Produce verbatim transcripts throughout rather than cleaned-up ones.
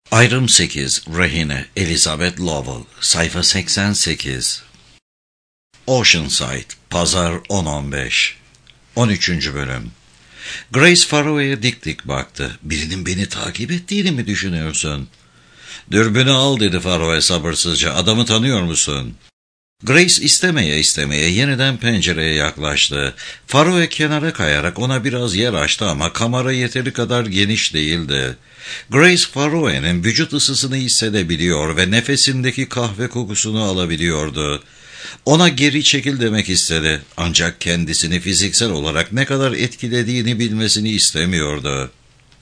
Ayrım sekiz. Rehine Elizabeth Lovell. Sayfa seksen sekiz. Oceanside, Pazar on on beş. on üçüncü bölüm. Grace Farrow'ya dik dik baktı. Birinin beni takip ettiğini mi düşünüyorsun? Dürbünü al dedi Farrow'a sabırsızca. Adamı tanıyor musun? Grace istemeye istemeye yeniden pencereye yaklaştı. Farrow'a kenara kayarak ona biraz yer açtı ama kamera yeteri kadar geniş değildi. Grace Farrow'un vücut ısısını hissedebiliyor ve nefesindeki kahve kokusunu alabiliyordu. Ona geri çekil demek istedi ancak kendisini fiziksel olarak ne kadar etkilediğini bilmesini istemiyordu.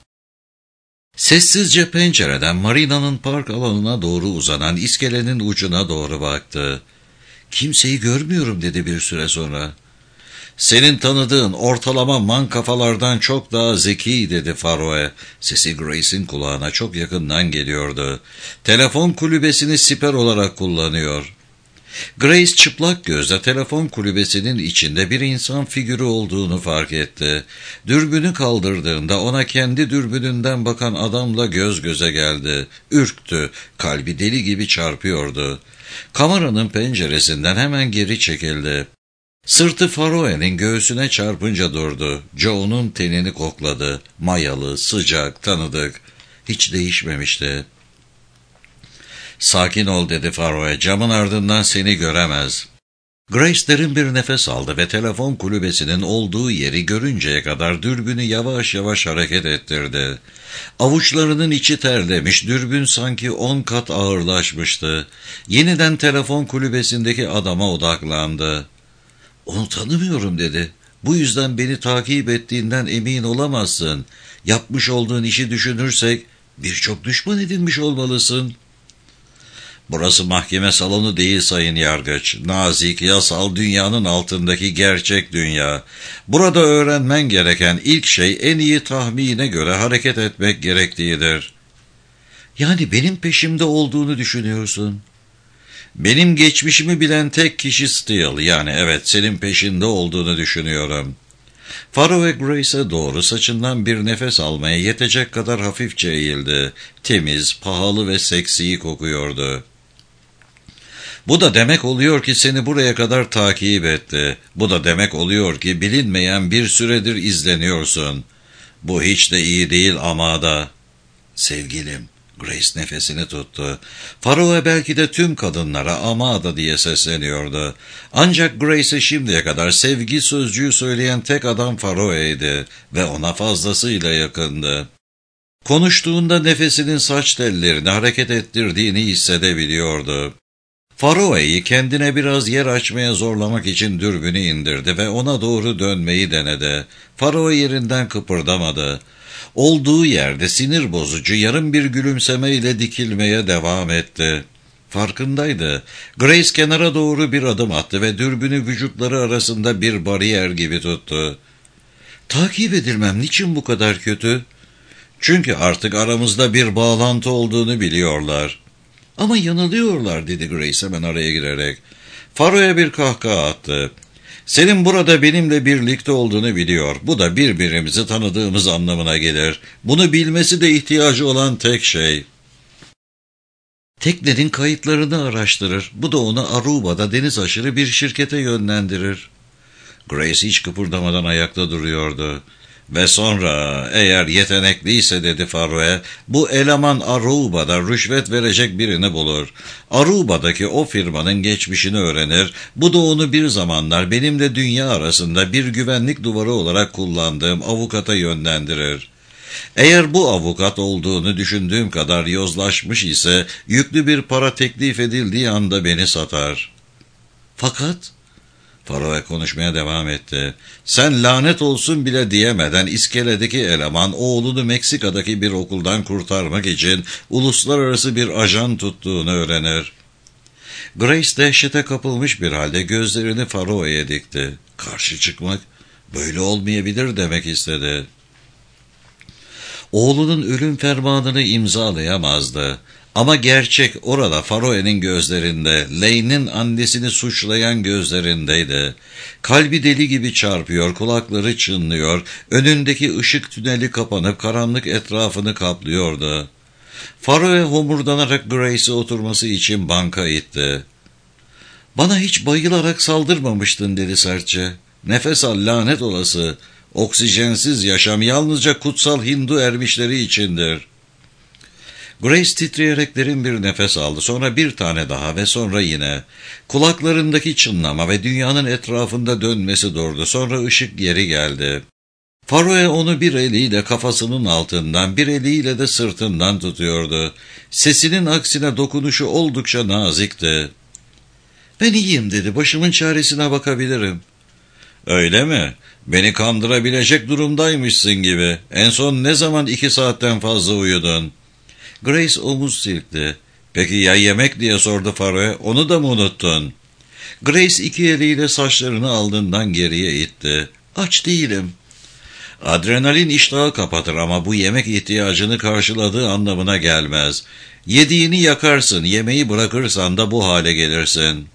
Sessizce pencereden marinanın park alanına doğru uzanan iskelenin ucuna doğru baktı. "Kimseyi görmüyorum," dedi bir süre sonra. "Senin tanıdığın ortalama man kafalardan çok daha zeki," dedi Farrow'a. Sesi Grace'in kulağına çok yakından geliyordu. "Telefon kulübesini siper olarak kullanıyor." Grace çıplak gözle telefon kulübesinin içinde bir insan figürü olduğunu fark etti. Dürbünü kaldırdığında ona kendi dürbününden bakan adamla göz göze geldi. Ürktü, kalbi deli gibi çarpıyordu. Kameranın penceresinden hemen geri çekildi. Sırtı Farrow'un göğsüne çarpınca durdu. Joe'nun tenini kokladı. Mayalı, sıcak, tanıdık. Hiç değişmemişti. "Sakin ol," dedi Farrow'a. "Camın ardından seni göremez." Grace derin bir nefes aldı ve telefon kulübesinin olduğu yeri görünceye kadar dürbünü yavaş yavaş hareket ettirdi. Avuçlarının içi terlemiş, dürbün sanki on kat ağırlaşmıştı. Yeniden telefon kulübesindeki adama odaklandı. "Onu tanımıyorum," dedi. "Bu yüzden beni takip ettiğinden emin olamazsın. Yapmış olduğun işi düşünürsek birçok düşman edinmiş olmalısın." "Burası mahkeme salonu değil sayın yargıç. Nazik, yasal dünyanın altındaki gerçek dünya. Burada öğrenmen gereken ilk şey en iyi tahmine göre hareket etmek gerektiğidir." "Yani benim peşimde olduğunu düşünüyorsun?" "Benim geçmişimi bilen tek kişi Steele. Yani evet, senin peşinde olduğunu düşünüyorum." Farrow ve Grace'e doğru saçından bir nefes almaya yetecek kadar hafifçe eğildi. Temiz, pahalı ve seksi kokuyordu. "Bu da demek oluyor ki seni buraya kadar takip etti. Bu da demek oluyor ki bilinmeyen bir süredir izleniyorsun. Bu hiç de iyi değil ama da." "Sevgilim." Grace nefesini tuttu. Farrow'a belki de tüm kadınlara amada diye sesleniyordu. Ancak Grace'e şimdiye kadar sevgi sözcüğü söyleyen tek adam Farrow'ydi ve ona fazlasıyla yakındı. Konuştuğunda nefesinin saç tellerini hareket ettirdiğini hissedebiliyordu. Farrow'u kendine biraz yer açmaya zorlamak için dürbünü indirdi ve ona doğru dönmeyi denedi. Farrow yerinden kıpırdamadı. Olduğu yerde sinir bozucu yarım bir gülümsemeyle dikilmeye devam etti. Farkındaydı. Grace kenara doğru bir adım attı ve dürbünü vücutları arasında bir bariyer gibi tuttu. "Takip edilmem niçin bu kadar kötü?" "Çünkü artık aramızda bir bağlantı olduğunu biliyorlar." "Ama yanılıyorlar," dedi Grace hemen araya girerek. Farrow'a bir kahkaha attı. "Senin burada benimle birlikte olduğunu biliyor. Bu da birbirimizi tanıdığımız anlamına gelir. Bunu bilmesi de ihtiyacı olan tek şey. Teknenin kayıtlarını araştırır. Bu da onu Aruba'da deniz aşırı bir şirkete yönlendirir." Grace hiç kıpırdamadan ayakta duruyordu. "Ve sonra eğer yetenekliyse," dedi Farrow'a, "bu eleman Aruba'da rüşvet verecek birini bulur. Aruba'daki o firmanın geçmişini öğrenir. Bu da onu bir zamanlar benimle dünya arasında bir güvenlik duvarı olarak kullandığım avukata yönlendirir. Eğer bu avukat olduğunu düşündüğüm kadar yozlaşmış ise yüklü bir para teklif edildiği anda beni satar." "Fakat..." Farrow'a konuşmaya devam etti. "Sen lanet olsun bile diyemeden iskeledeki eleman oğlunu Meksika'daki bir okuldan kurtarmak için uluslararası bir ajan tuttuğunu öğrenir." Grace dehşete kapılmış bir halde gözlerini Farrow'a dikti. Karşı çıkmak böyle olmayabilir demek istedi. Oğlunun ölüm fermanını imzalayamazdı. Ama gerçek orada Farrow'un gözlerinde, Lane'in annesini suçlayan gözlerindeydi. Kalbi deli gibi çarpıyor, kulakları çınlıyor, önündeki ışık tüneli kapanıp karanlık etrafını kaplıyordu. Faroe homurdanarak Grace'e oturması için banka itti. "Bana hiç bayılarak saldırmamıştın," dedi sertçe. "Nefes al, lanet olası. Oksijensiz yaşam yalnızca kutsal Hindu ermişleri içindir." Grace titreyerek derin bir nefes aldı. Sonra bir tane daha ve sonra yine. Kulaklarındaki çınlama ve dünyanın etrafında dönmesi durdu. Sonra ışık geri geldi. Faroe onu bir eliyle kafasının altından, bir eliyle de sırtından tutuyordu. Sesinin aksine dokunuşu oldukça nazikti. "Ben iyiyim," dedi. "Başımın çaresine bakabilirim." "Öyle mi? Beni kandırabilecek durumdaymışsın gibi. En son ne zaman iki saatten fazla uyudun?" Grace omuz silkti. "Peki ya yemek?" diye sordu Faroe. "Onu da mı unuttun?" Grace iki eliyle saçlarını alnından geriye itti. "Aç değilim." Adrenalin iştahı kapatır ama bu yemek ihtiyacını karşıladığı anlamına gelmez. Yediğini yakarsın, yemeği bırakırsan da bu hale gelirsin.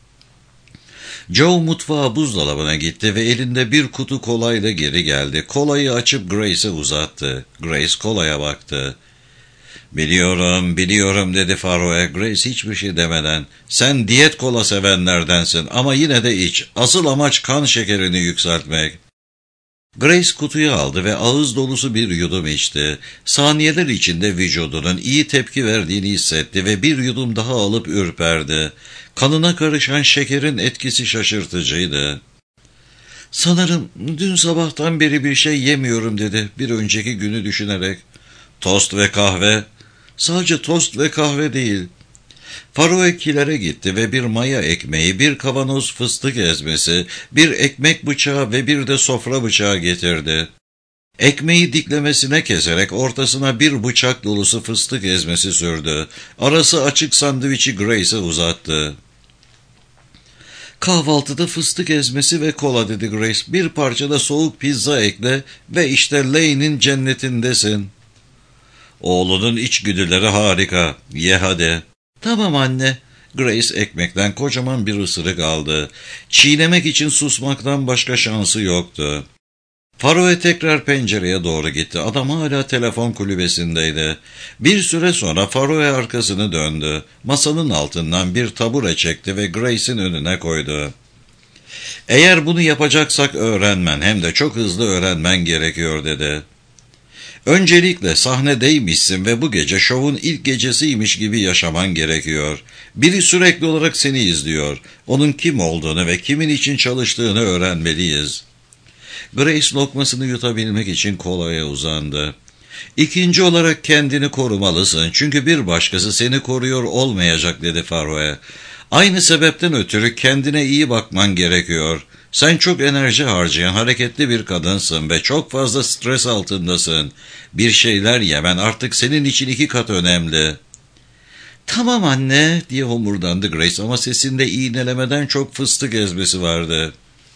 Joe mutfağa buzdolabına gitti ve elinde bir kutu kolayla geri geldi. Kolayı açıp Grace'e uzattı. Grace kolaya baktı. "Biliyorum, biliyorum," dedi Faroe. Grace hiçbir şey demeden. "Sen diyet kola sevenlerdensin ama yine de iç. Asıl amaç kan şekerini yükseltmek." Grace kutuyu aldı ve ağız dolusu bir yudum içti. Saniyeler içinde vücudunun iyi tepki verdiğini hissetti ve bir yudum daha alıp ürperdi. Kanına karışan şekerin etkisi şaşırtıcıydı. "Sanırım dün sabahtan beri bir şey yemiyorum," dedi bir önceki günü düşünerek. "Tost ve kahve?" "Sadece tost ve kahve değil." Faroe kilere gitti ve bir maya ekmeği, bir kavanoz fıstık ezmesi, bir ekmek bıçağı ve bir de sofra bıçağı getirdi. Ekmeği diklemesine keserek ortasına bir bıçak dolusu fıstık ezmesi sürdü. Arası açık sandviçi Grace'e uzattı. "Kahvaltıda fıstık ezmesi ve kola," dedi Grace. "Bir parça da soğuk pizza ekle ve işte Lane'in cennetindesin." "Oğlunun içgüdüleri harika. Ye hadi." "Tamam anne." Grace ekmekten kocaman bir ısırık aldı. Çiğnemek için susmaktan başka şansı yoktu. Faroe tekrar pencereye doğru gitti. Adam hala telefon kulübesindeydi. Bir süre sonra Faroe arkasını döndü. Masanın altından bir tabure çekti ve Grace'in önüne koydu. "Eğer bunu yapacaksak öğrenmen, hem de çok hızlı öğrenmen gerekiyor," dedi. "Öncelikle sahnedeymişsin ve bu gece şovun ilk gecesiymiş gibi yaşaman gerekiyor. Biri sürekli olarak seni izliyor. Onun kim olduğunu ve kimin için çalıştığını öğrenmeliyiz." Grace lokmasını yutabilmek için kolaya uzandı. "İkinci olarak kendini korumalısın, çünkü bir başkası seni koruyor olmayacak," dedi Faroe. "Aynı sebepten ötürü kendine iyi bakman gerekiyor. Sen çok enerji harcayan hareketli bir kadınsın ve çok fazla stres altındasın. Bir şeyler yemen artık senin için iki kat önemli." "Tamam anne," diye homurdandı Grace ama sesinde iğnelemeden çok fıstık ezmesi vardı.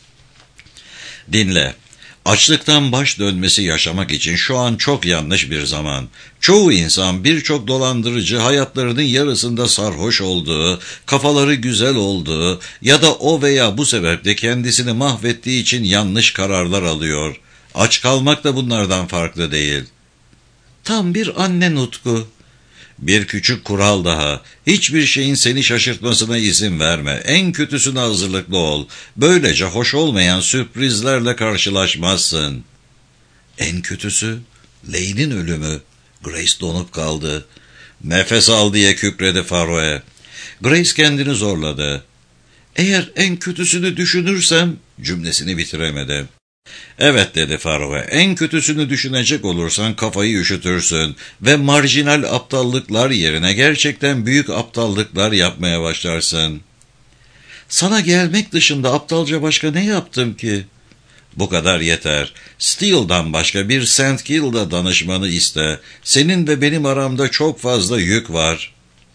"Dinle. Açlıktan baş dönmesi yaşamak için şu an çok yanlış bir zaman. Çoğu insan, birçok dolandırıcı hayatlarının yarısında sarhoş olduğu, kafaları güzel olduğu ya da o veya bu sebeple kendisini mahvettiği için yanlış kararlar alıyor. Aç kalmak da bunlardan farklı değil." "Tam bir anne nutku." "Bir küçük kural daha. Hiçbir şeyin seni şaşırtmasına izin verme. En kötüsüne hazırlıklı ol. Böylece hoş olmayan sürprizlerle karşılaşmazsın." "En kötüsü? Lane'in ölümü." Grace donup kaldı. "Nefes al," diye kükredi Faroe. Grace kendini zorladı. "Eğer en kötüsünü düşünürsem," cümlesini bitiremedi. "Evet," dedi Faroe. "En kötüsünü düşünecek olursan kafayı üşütürsün ve marjinal aptallıklar yerine gerçekten büyük aptallıklar yapmaya başlarsın." "Sana gelmek dışında aptalca başka ne yaptım ki?" "Bu kadar yeter. Steele'dan başka bir Saint Kilda danışmanı iste. Senin ve benim aramda çok fazla yük var."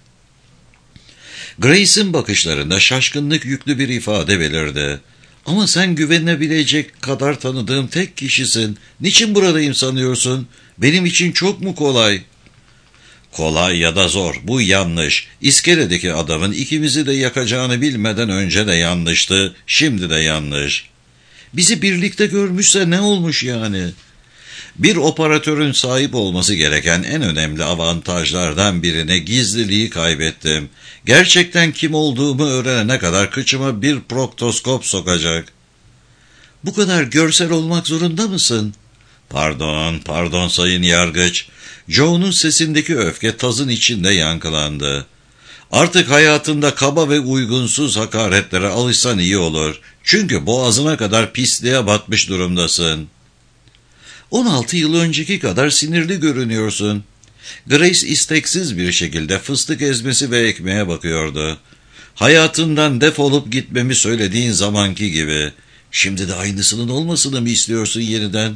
Grace'in bakışlarında şaşkınlık yüklü bir ifade belirdi. "Ama sen güvenilebilecek kadar tanıdığım tek kişisin. Niçin buradayım sanıyorsun? Benim için çok mu kolay?" "Kolay ya da zor, bu yanlış. İskeledeki adamın ikimizi de yakacağını bilmeden önce de yanlıştı, şimdi de yanlış." "Bizi birlikte görmüşse ne olmuş yani?" Bir operatörün sahip olması gereken en önemli avantajlardan birine gizliliği kaybettim. Gerçekten kim olduğumu öğrenene kadar kıçıma bir proktoskop sokacak. Bu kadar görsel olmak zorunda mısın? Pardon, pardon sayın yargıç. Joe'nun sesindeki öfke tazın içinde yankılandı. Artık hayatında kaba ve uygunsuz hakaretlere alışsan iyi olur. Çünkü boğazına kadar pisliğe batmış durumdasın. on altı yıl önceki kadar sinirli görünüyorsun. Grace isteksiz bir şekilde fıstık ezmesi ve ekmeğe bakıyordu. Hayatından defolup gitmemi söylediğin zamanki gibi. Şimdi de aynısının olmasını mı istiyorsun yeniden?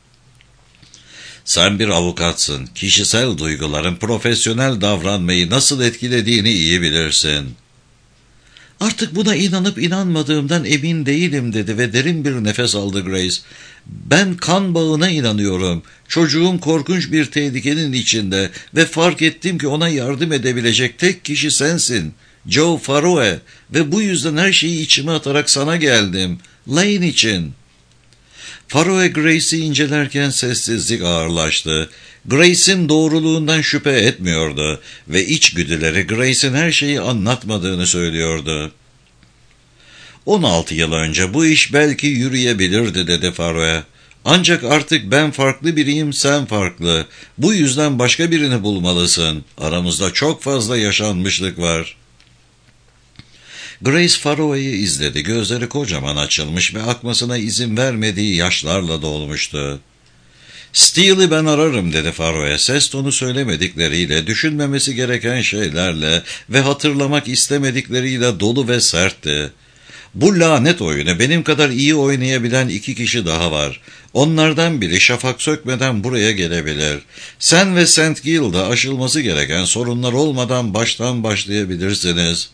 Sen bir avukatsın. Kişisel duyguların profesyonel davranmayı nasıl etkilediğini iyi bilirsin. Artık buna inanıp inanmadığımdan emin değilim dedi ve derin bir nefes aldı Grace. Ben kan bağına inanıyorum. Çocuğum korkunç bir tehlikenin içinde ve fark ettim ki ona yardım edebilecek tek kişi sensin. Joe Faroe ve bu yüzden her şeyi içime atarak sana geldim. Lane için. Faroe Grace'i incelerken sessizlik ağırlaştı. Grace'in doğruluğundan şüphe etmiyordu ve içgüdüleri Grace'in her şeyi anlatmadığını söylüyordu. on altı yıl önce bu iş belki yürüyebilirdi dedi Faroe. Ancak artık ben farklı biriyim, sen farklı. Bu yüzden başka birini bulmalısın. Aramızda çok fazla yaşanmışlık var. Grace Faroe'yi izledi. Gözleri kocaman açılmış ve akmasına izin vermediği yaşlarla dolmuştu. Steele'i ben ararım dedi Faroe. Ses tonu söylemedikleriyle, düşünmemesi gereken şeylerle ve hatırlamak istemedikleriyle dolu ve sertti. Bu lanet oyunu benim kadar iyi oynayabilen iki kişi daha var. Onlardan biri şafak sökmeden buraya gelebilir. Sen ve Saint Gilda aşılması gereken sorunlar olmadan baştan başlayabilirsiniz.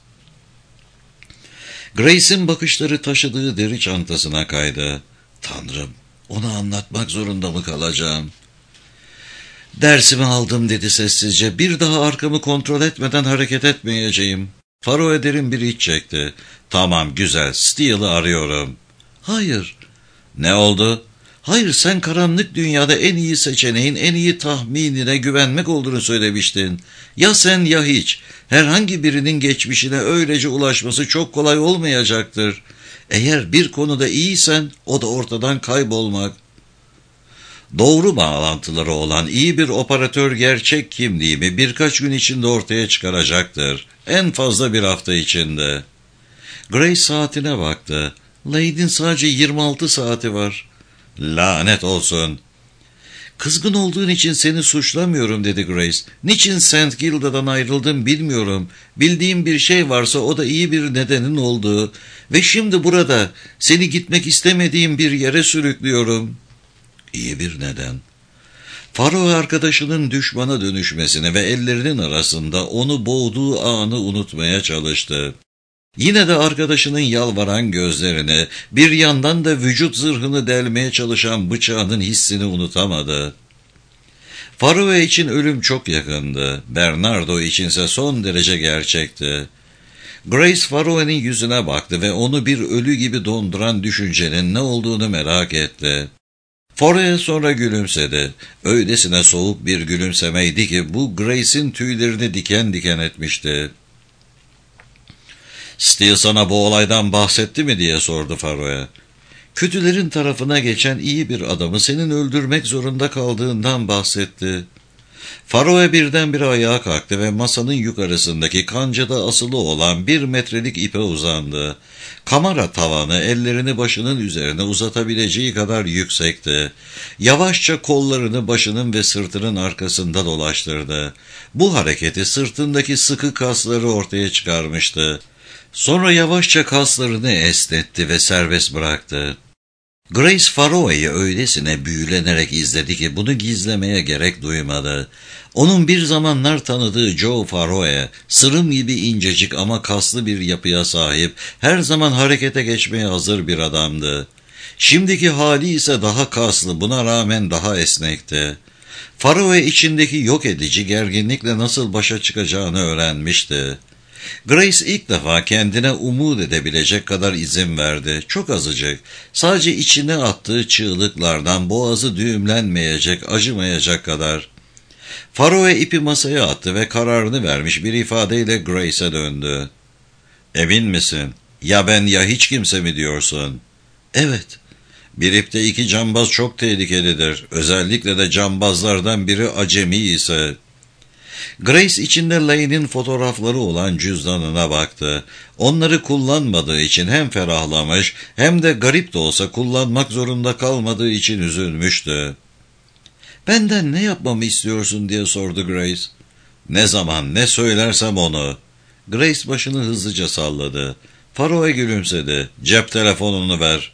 Grace'in bakışları taşıdığı deri çantasına kaydı. Tanrım, ona anlatmak zorunda mı kalacağım? Dersimi aldım dedi sessizce. Bir daha arkamı kontrol etmeden hareket etmeyeceğim. Faroe derin bir iç çekti. Tamam, güzel, Steele'ı arıyorum. Hayır. Ne oldu? Hayır, sen karanlık dünyada en iyi seçeneğin, en iyi tahminine güvenmek olduğunu söylemiştin. Ya sen ya hiç. Herhangi birinin geçmişine öylece ulaşması çok kolay olmayacaktır. Eğer bir konuda iyiysen o da ortadan kaybolmak. Doğru bağlantıları olan iyi bir operatör gerçek kimliğimi birkaç gün içinde ortaya çıkaracaktır. En fazla bir hafta içinde. Grace saatine baktı. Lane'in sadece yirmi altı saati var. Lanet olsun. Kızgın olduğun için seni suçlamıyorum dedi Grace. Niçin Saint Gilda'dan ayrıldım bilmiyorum. Bildiğim bir şey varsa o da iyi bir nedenin olduğu. Ve şimdi burada seni gitmek istemediğim bir yere sürüklüyorum. İyi bir neden. Faroe arkadaşının düşmana dönüşmesini ve ellerinin arasında onu boğduğu anı unutmaya çalıştı. Yine de arkadaşının yalvaran gözlerini, bir yandan da vücut zırhını delmeye çalışan bıçağının hissini unutamadı. Faroe için ölüm çok yakındı. Bernardo içinse son derece gerçekti. Grace Faroe'nin yüzüne baktı ve onu bir ölü gibi donduran düşüncenin ne olduğunu merak etti. Faroe sonra gülümsedi. Öylesine soğuk bir gülümsemeydi ki bu Grace'in tüylerini diken diken etmişti. Steele sana bu olaydan bahsetti mi diye sordu Faroe. Kötülerin tarafına geçen iyi bir adamı senin öldürmek zorunda kaldığından bahsetti. Faroe birdenbire ayağa kalktı ve masanın yukarısındaki kancada asılı olan bir metrelik ipe uzandı. Kamera tavanı ellerini başının üzerine uzatabileceği kadar yüksekti. Yavaşça kollarını başının ve sırtının arkasında dolaştırdı. Bu hareketi sırtındaki sıkı kasları ortaya çıkarmıştı. Sonra yavaşça kaslarını esnetti ve serbest bıraktı. Grace Faroe'yi öylesine büyülenerek izledi ki bunu gizlemeye gerek duymadı. Onun bir zamanlar tanıdığı Joe Faroe, sırım gibi incecik ama kaslı bir yapıya sahip, her zaman harekete geçmeye hazır bir adamdı. Şimdiki hali ise daha kaslı, buna rağmen daha esnekti. Faroe içindeki yok edici gerginlikle nasıl başa çıkacağını öğrenmişti. Grace ilk defa kendine umut edebilecek kadar izin verdi. Çok azıcık. Sadece içine attığı çığlıklardan boğazı düğümlenmeyecek, acımayacak kadar. Faroe ipi masaya attı ve kararını vermiş bir ifadeyle Grace'e döndü. Emin misin? Ya ben ya hiç kimse mi diyorsun? Evet. Bir ipte iki cambaz çok tehlikelidir. Özellikle de cambazlardan biri acemi ise. Grace içinde Lane'in fotoğrafları olan cüzdanına baktı. Onları kullanmadığı için hem ferahlamış hem de garip de olsa kullanmak zorunda kalmadığı için üzülmüştü. "Benden ne yapmamı istiyorsun?" diye sordu Grace. "Ne zaman ne söylersem onu." Grace başını hızlıca salladı. Faroe gülümsedi. "Cep telefonunu ver."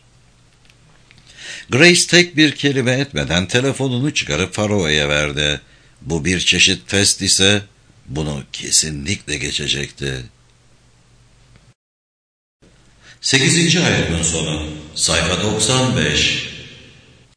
Grace tek bir kelime etmeden telefonunu çıkarıp Faroe'ye verdi. Bu bir çeşit test ise bunu kesinlikle geçecekti. Sekizinci ayetin sonu. Sayfa doksan beş.